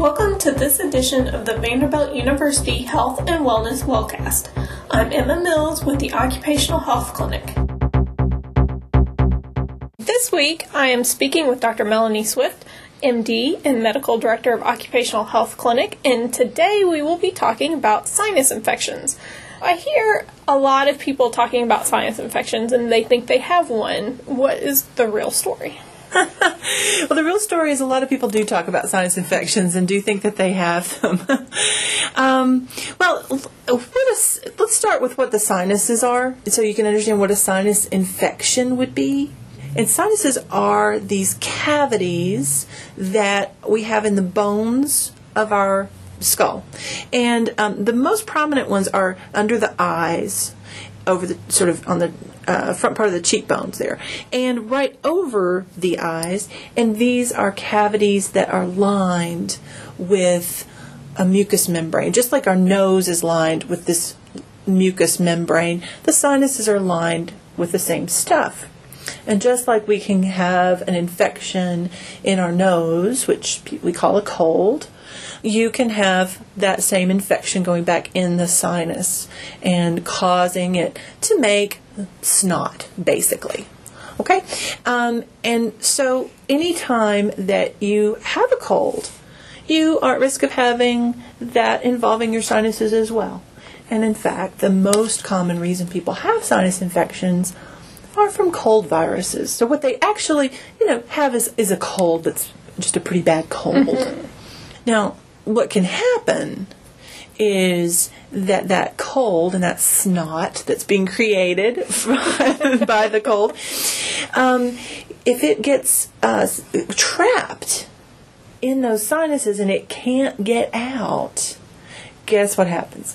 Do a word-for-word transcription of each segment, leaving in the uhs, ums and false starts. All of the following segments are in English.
Welcome to this edition of the Vanderbilt University Health and Wellness Wellcast. I'm Emma Mills with the Occupational Health Clinic. This week, I am speaking with Doctor Melanie Swift, M D and Medical Director of Occupational Health Clinic, and today we will be talking about sinus infections. I hear a lot of people talking about sinus infections and they think they have one. What is the real story? Well, the real story is a lot of people do talk about sinus infections and do think that they have them. um, well, what is, let's start with what the sinuses are so you can understand what a sinus infection would be. And sinuses are these cavities that we have in the bones of our skull. And um, the most prominent ones are under the eyes, over the sort of on the uh, front part of the cheekbones there, and right over the eyes. And these are cavities that are lined with a mucous membrane. Just like our nose is lined with this mucous membrane, the sinuses are lined with the same stuff. And just like we can have an infection in our nose, which we call a cold, you can have that same infection going back in the sinus and causing it to make snot, basically. Okay? Um, and so anytime that you have a cold, you are at risk of having that involving your sinuses as well. And in fact, the most common reason people have sinus infections are from cold viruses. So what they actually, you know, have is, is a cold that's just a pretty bad cold. Mm-hmm. Now, what can happen is that that cold and that snot that's being created by the cold, um, if it gets uh, trapped in those sinuses and it can't get out, guess what happens?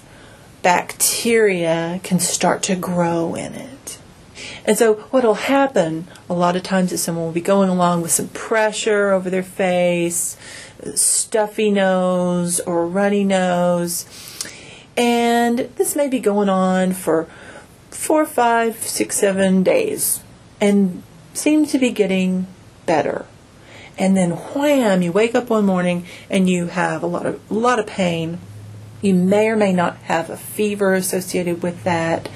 Bacteria can start to grow in it. And so what will happen a lot of times is someone will be going along with some pressure over their face, stuffy nose or runny nose, and this may be going on for four, five, six, seven days and seem to be getting better. And then wham, you wake up one morning and you have a lot of a lot of pain. You may or may not have a fever associated with that,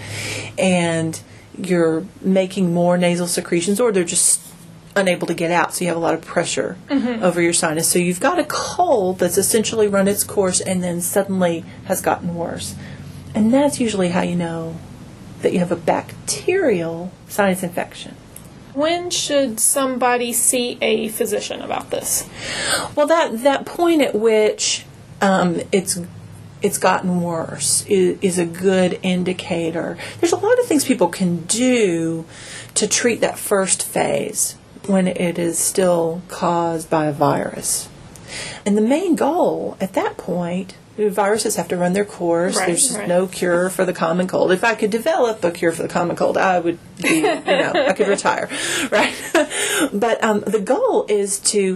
and you're making more nasal secretions, or they're just unable to get out, so you have a lot of pressure mm-hmm. over your sinus. So you've got a cold that's essentially run its course and then suddenly has gotten worse. And that's usually how you know that you have a bacterial sinus infection. When should somebody see a physician about this? Well, that, that point at which um, it's it's gotten worse is, is a good indicator. There's a lot of things people can do to treat that first phase when it is still caused by a virus. And the main goal at that point, viruses have to run their course. Right, There's right. no cure for the common cold. If I could develop a cure for the common cold, I would be, you know, I could retire, right? But um, the goal is to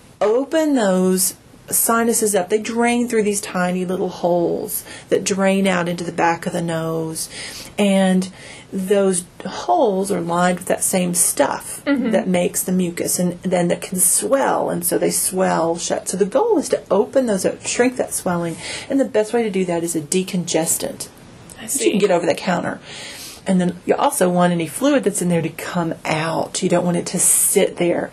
open those sinuses up. They drain through these tiny little holes that drain out into the back of the nose, and those holes are lined with that same stuff mm-hmm. that makes the mucus, and then that can swell, and so they swell shut. So the goal is to open those up, shrink that swelling, and the best way to do that is a decongestant. I see. You can get over the counter. And then you also want any fluid that's in there to come out. You don't want it to sit there.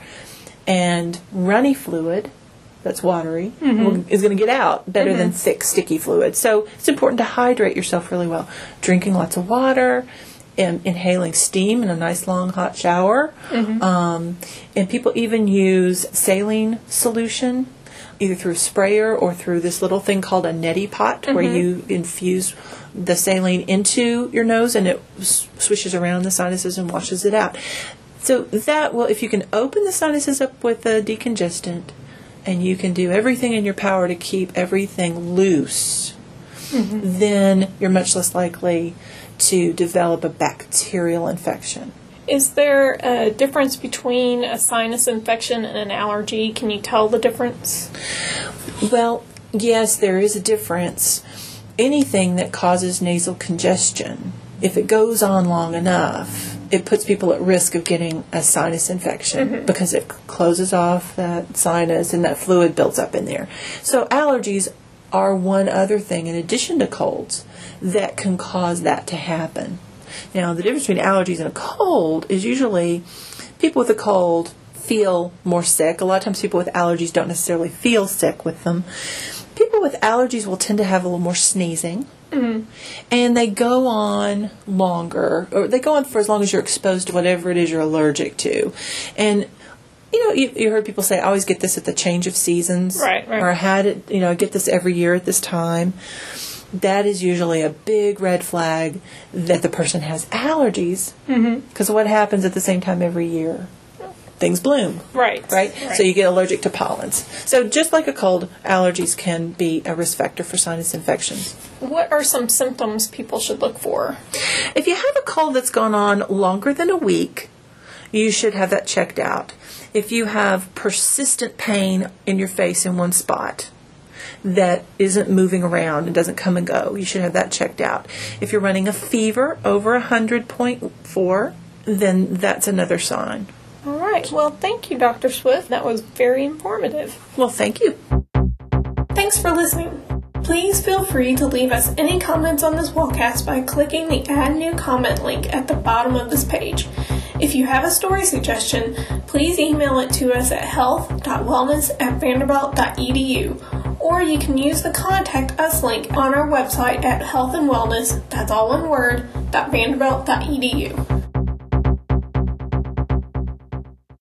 And runny fluid that's watery mm-hmm. will, is going to get out better mm-hmm. than thick, sticky fluid. So it's important to hydrate yourself really well. Drinking lots of water, and inhaling steam in a nice long hot shower. Mm-hmm. Um, and people even use saline solution, either through a sprayer or through this little thing called a neti pot, mm-hmm. where you infuse the saline into your nose and it s- swishes around the sinuses and washes it out. So that will, if you can open the sinuses up with a decongestant, and you can do everything in your power to keep everything loose, mm-hmm. then you're much less likely to develop a bacterial infection. Is there a difference between a sinus infection and an allergy? Can you tell the difference? Well, yes, there is a difference. Anything that causes nasal congestion, if it goes on long enough, it puts people at risk of getting a sinus infection mm-hmm. because it closes off that sinus and that fluid builds up in there. So allergies are one other thing in addition to colds that can cause that to happen. Now, the difference between allergies and a cold is usually people with a cold feel more sick. A lot of times people with allergies don't necessarily feel sick with them. People with allergies will tend to have a little more sneezing. Mm-hmm. And they go on longer, or they go on for as long as you're exposed to whatever it is you're allergic to. And, you know, you, you heard people say, I always get this at the change of seasons. Right, right. Or I had it, you know, I get this every year at this time. That is usually a big red flag that the person has allergies. Because mm-hmm. what happens at the same time every year? Things bloom. Right. right. Right. So you get allergic to pollens. So just like a cold, allergies can be a risk factor for sinus infections. What are some symptoms people should look for? If you have a cold that's gone on longer than a week, you should have that checked out. If you have persistent pain in your face in one spot that isn't moving around and doesn't come and go, you should have that checked out. If you're running a fever over one hundred point four, then that's another sign. All right. Well, thank you, Doctor Swift. That was very informative. Well, thank you. Thanks for listening. Please feel free to leave us any comments on this podcast by clicking the Add New Comment link at the bottom of this page. If you have a story suggestion, please email it to us at health dot wellness at vanderbilt dot e d u, or you can use the Contact Us link on our website at health and wellness, that's all one word, .vanderbilt dot e d u.